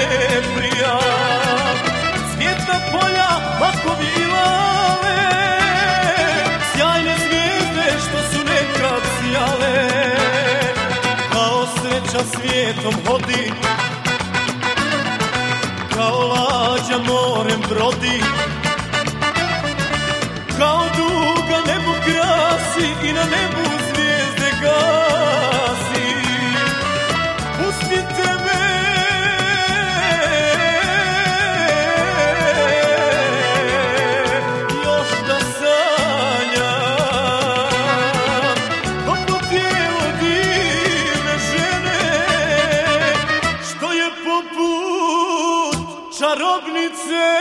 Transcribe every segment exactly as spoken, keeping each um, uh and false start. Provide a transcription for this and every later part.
prija. Cvjetna polja, makovi lale, sjajne zvijezde što su nekad sjale. Kao sreća svijetom hodi, kao lađa morem brodi, kao duga nebo krasi i na nebu zvijezde gasi. Pustite me, još da sanjam, toplo tijelo divne žene, što je poput čarobnice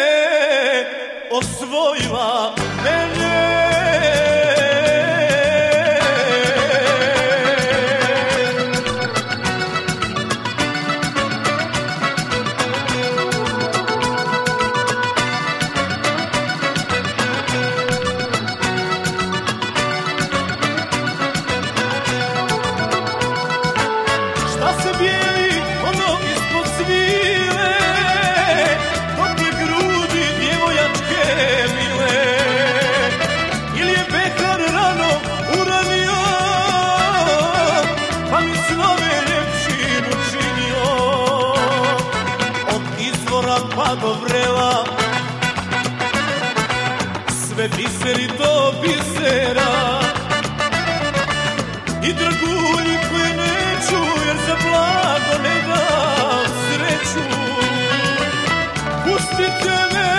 osvojila mene. Šta se bijeli ono ispod svile, tople grudi djevojačke mile, ili je pekar rano uranio, pa mi snove ljepšim učinio. Od izvora pa do vrela, sve biseri do bisera, i dragulji koje neću, jer za blago ne dam sreću. Pustite me,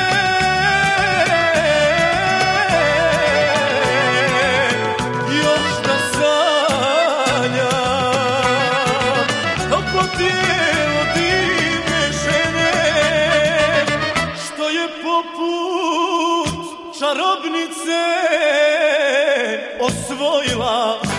još da sanjam, toplo tijelo divne žene, što je poput čarobnice osvojila